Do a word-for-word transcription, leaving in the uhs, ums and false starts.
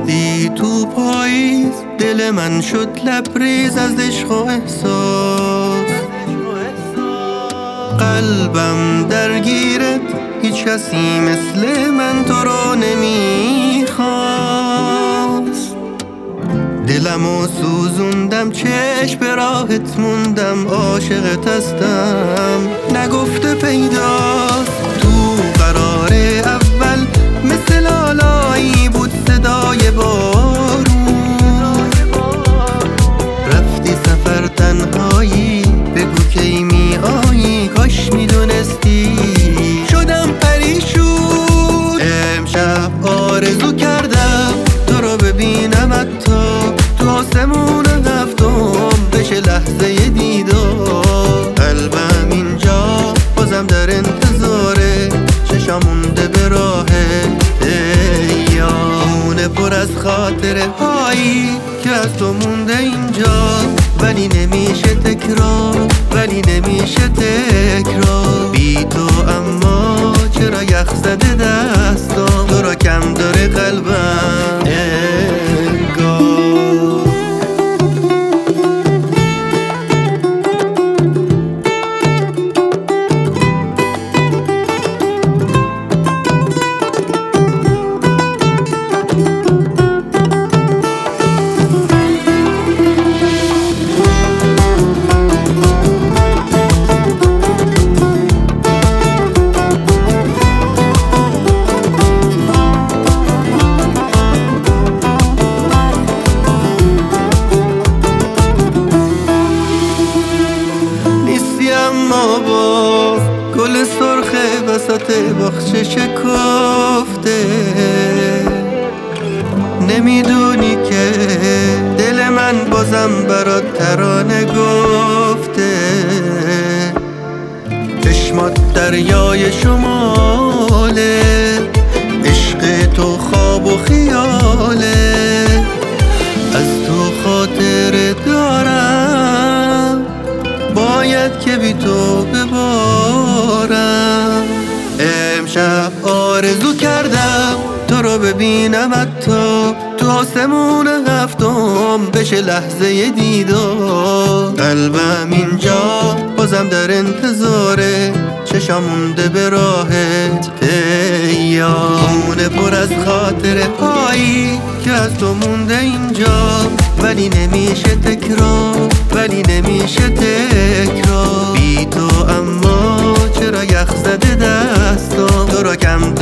رفتی تو پاییز، دل من شد لبریز از عشق و احساس. قلبم درگیرت، هیچ کسی مثل من تو رو نمیخواست. دلمو سوزوندم، چشم به راهت موندم، عاشقت هستم نگفته پیداست. تو قرار اول مثل لالایی بود صدای بارون، رفتی سفر تنهایی، بگو کی می آیی، کاش میدونستی شدم پریشون. امشب آرزو کردم تو رو ببینم، حتی تو آسمون هفتم بشه لحظه دیدار. قلبم اینجا بازم در انتظاره، چشم مونده به راهت یار. پر از خاطره هایی که از تو مونده اینجا، ولی نمیشه تکرار، ولی نمیشه تکرار. بی تو اما چرا یخ زده دستام، تو را کم داره قلبم انگار. اما باز گل سرخه وسط باغچه شکفته، نمیدونی که دل من بازم برات ترانه گفته. چشمات دریای شماله، عشق تو خواب و خیاله، از تو خاطر دارم، باید که بی تو ببارم. امشب آرزو کردم تو رو ببینم، حتی تو آسمون هفتم بشه لحظه دیدار. قلبم اینجا بازم در انتظاره، چشم مونده به راهت یار. پر از خاطره هایی که از تو مونده اینجا، ولی نمیشه تکرار، ولی نمیشه تکرار. بی تو اما چرا یخ زده دستام، تو را کم